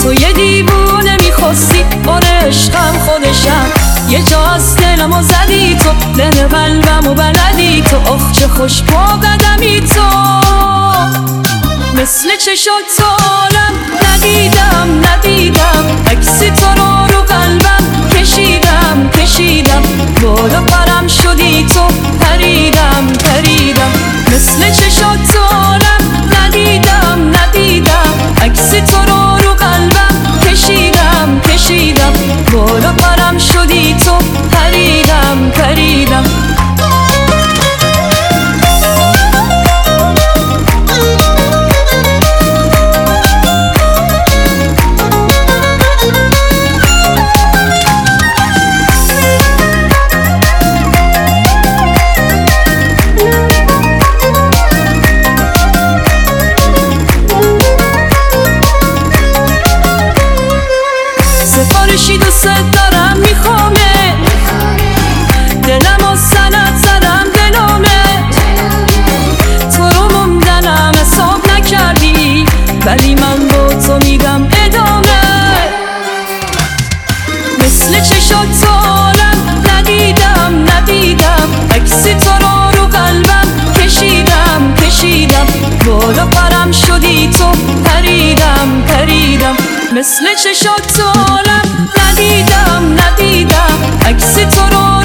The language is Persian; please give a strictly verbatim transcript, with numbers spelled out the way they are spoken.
تو یه دیوونه میخواستی، آره عشقم خودشم. یه جا از دلمو زدی تو، دل قلبمو بلدی تو. آخ چه خوش با قدمی تو، مثل چشات تو عالم ندیدم ندیدم. عکس تو رو رو قلبم کشیدم کشیدم. بالا پرم شدی تو، پریدم پریدم. مثل چشات تو عالم ندیدم ندیدم. عکس تو رو رو قلبم کشیدم کشیدم. بالا پرم شدی تو، پریدم پریدم. سفارشی دوست دارم میخوامه، دلم و سنت زدم دلامه. تو رو موندنم حساب نکردی، ولی من با تو میدم ادامه. مثل چشات تو عالم ندیدم ندیدم. عکس تو رو رو قلبم کشیدم کشیدم. بالا پرم شدی تو، پریدم پریدم. مثل چشات تو عالم ندیدم ندیدم. عکس تو رو